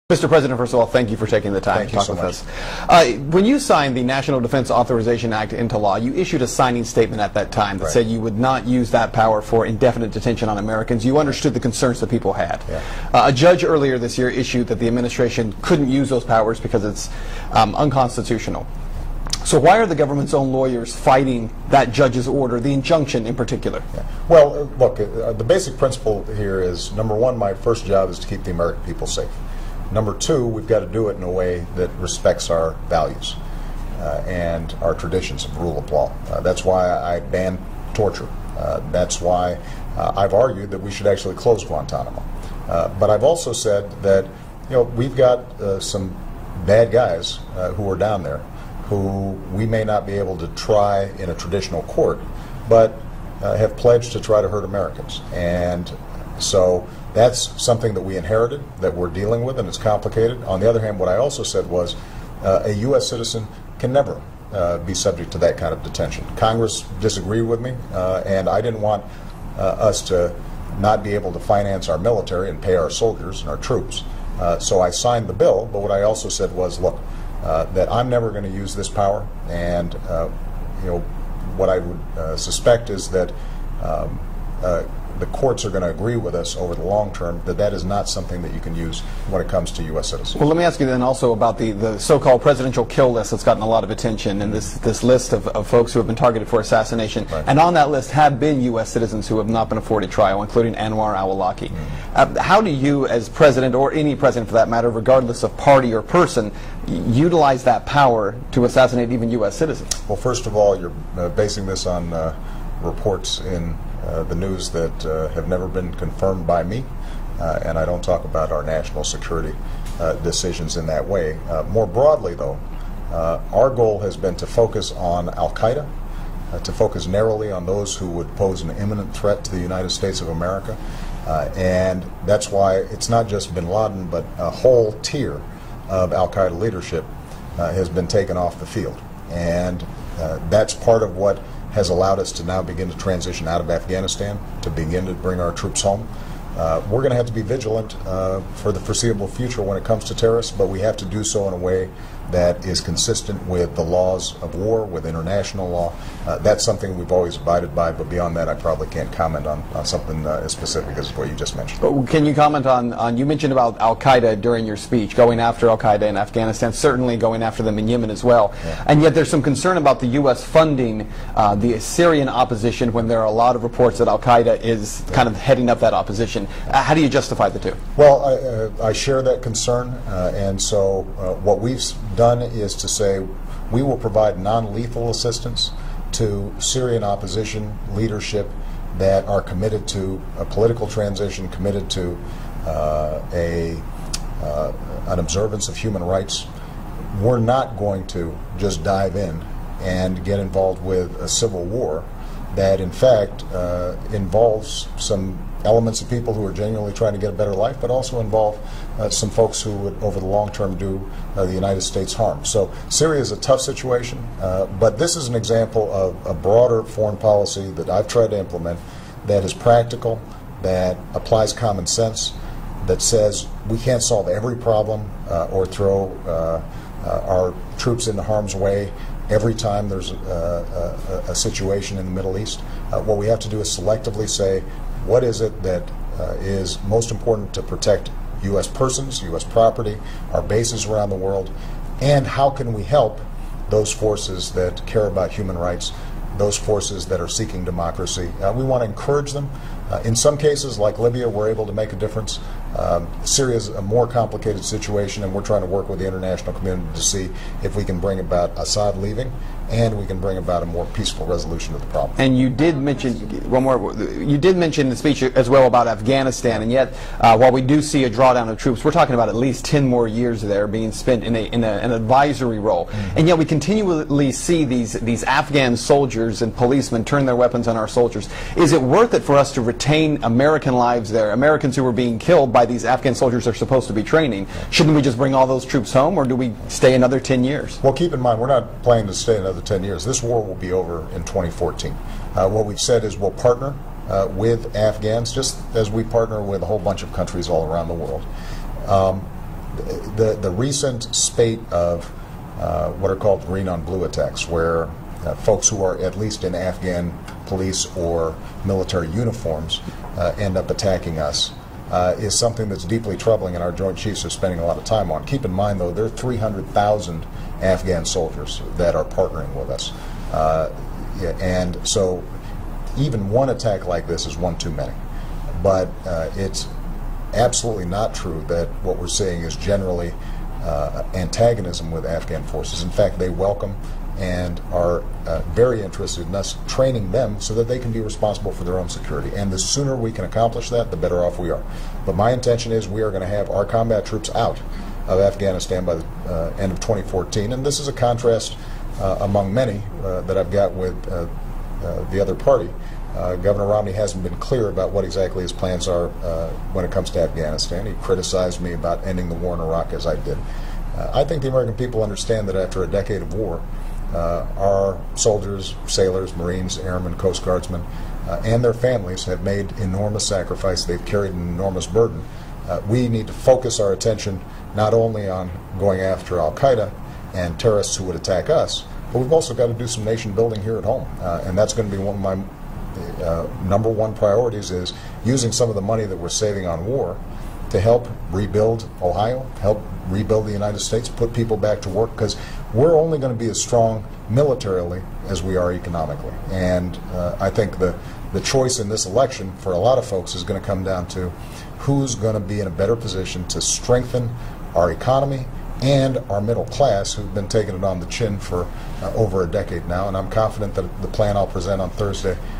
Mr. President, first of all, thank you for taking the time to talk with us. When you signed the National Defense Authorization Act into law, you issued a signing statement at that time that said you would not use that power for indefinite detention on Americans. You understood the concerns that people had. A judge earlier this year issued that the administration couldn't use those powers because it's unconstitutional. So why are the government's own lawyers fighting that judge's order, the injunction in particular? Well, look, the basic principle here is, number one, my first job is to keep the American people safe. Number two, we've got to do it in a way that respects our values and our traditions of rule of law. That's why I ban torture. That's why I've argued that we should actually close Guantanamo. But I've also said that we've got some bad guys who are down there who we may not be able to try in a traditional court, but have pledged to try to hurt Americans. And so that's something that we inherited, that we're dealing with, and it's complicated. On the other hand, what I also said was a U.S. citizen can never be subject to that kind of detention. Congress disagreed with me, and I didn't want us to not be able to finance our military and pay our soldiers and our troops. So I signed the bill, but what I also said was, look, that I'm never going to use this power, and what I would suspect is that the courts are going to agree with us over the long term that that is not something that you can use when it comes to U.S. citizens. Well, let me ask you then also about the so-called presidential kill list that's gotten a lot of attention, and this list of folks who have been targeted for assassination. Right. And on that list have been U.S. citizens who have not been afforded trial, including Anwar al-Awlaki. How do you, as president, or any president for that matter, regardless of party or person, utilize that power to assassinate even U.S. citizens? Well, first of all, you're basing this on reports in the news that have never been confirmed by me, and I don't talk about our national security decisions in that way. More broadly, though, our goal has been to focus on al-Qaeda, to focus narrowly on those who would pose an imminent threat to the United States of America, and that's why it's not just bin Laden, but a whole tier of al-Qaeda leadership has been taken off the field. And that's part of what has allowed us to now begin to transition out of Afghanistan, to begin to bring our troops home. We're going to have to be vigilant for the foreseeable future when it comes to terrorists, but we have to do so in a way that is consistent with the laws of war, with international law. That's something we've always abided by, but beyond that I probably can't comment on something as specific as what you just mentioned. But can you comment on, you mentioned about al-Qaeda during your speech, going after al-Qaeda in Afghanistan, certainly going after them in Yemen as well. And yet there's some concern about the U.S. funding the Syrian opposition when there are a lot of reports that al-Qaeda is kind of heading up that opposition. How do you justify the two? Well, I share that concern, and so what we've done is to say we will provide non-lethal assistance to Syrian opposition leadership that are committed to a political transition, committed to an observance of human rights. We're not going to just dive in and get involved with a civil war that in fact involves some elements of people who are genuinely trying to get a better life, but also involve some folks who would, over the long term, do the United States harm. So Syria is a tough situation, but this is an example of a broader foreign policy that I've tried to implement that is practical, that applies common sense, that says we can't solve every problem or throw our troops into harm's way every time there's a situation in the Middle East. What we have to do is selectively say, what is it that is most important to protect U.S. persons, U.S. property, our bases around the world, and how can we help those forces that care about human rights, those forces that are seeking democracy. We want to encourage them. In some cases, like Libya, we're able to make a difference. Syria is a more complicated situation, and we're trying to work with the international community to see if we can bring about Assad leaving, and we can bring about a more peaceful resolution of the problem. And you did mention one more. You did mention in the speech as well about Afghanistan, and yet while we do see a drawdown of troops, we're talking about at least 10 more years there being spent in an advisory role, and yet we continually see these Afghan soldiers and policemen turn their weapons on our soldiers. Is it worth it for us to retain American lives there, Americans who were being killed by these Afghan soldiers they're supposed to be training? Shouldn't we just bring all those troops home, or do we stay another 10 years? Well, keep in mind, we're not planning to stay another 10 years. This war will be over in 2014. What we've said is we'll partner with Afghans, just as we partner with a whole bunch of countries all around the world. the recent spate of what are called green on blue attacks, where folks who are at least in Afghan police or military uniforms end up attacking us, is something that's deeply troubling, and our Joint Chiefs are spending a lot of time on. Keep in mind, though, there are 300,000 Afghan soldiers that are partnering with us. And so even one attack like this is one too many. But it's absolutely not true that what we're seeing is generally antagonism with Afghan forces. In fact, they welcome and are very interested in us training them so that they can be responsible for their own security. And the sooner we can accomplish that, the better off we are. But my intention is we are going to have our combat troops out of Afghanistan by the end of 2014. And this is a contrast among many that I've got with the other party. Governor Romney hasn't been clear about what exactly his plans are when it comes to Afghanistan. He criticized me about ending the war in Iraq, as I did. I think the American people understand that after a decade of war, our soldiers, sailors, Marines, airmen, Coast Guardsmen, and their families have made enormous sacrifice. They've carried an enormous burden. We need to focus our attention not only on going after al-Qaeda and terrorists who would attack us, but we've also got to do some nation building here at home. And that's going to be one of my number one priorities, is using some of the money that we're saving on war to help rebuild Ohio, help rebuild the United States, put people back to work, because we're only going to be as strong militarily as we are economically. And I think the choice in this election for a lot of folks is going to come down to who's going to be in a better position to strengthen our economy and our middle class, who've been taking it on the chin for over a decade now. And I'm confident that the plan I'll present on Thursday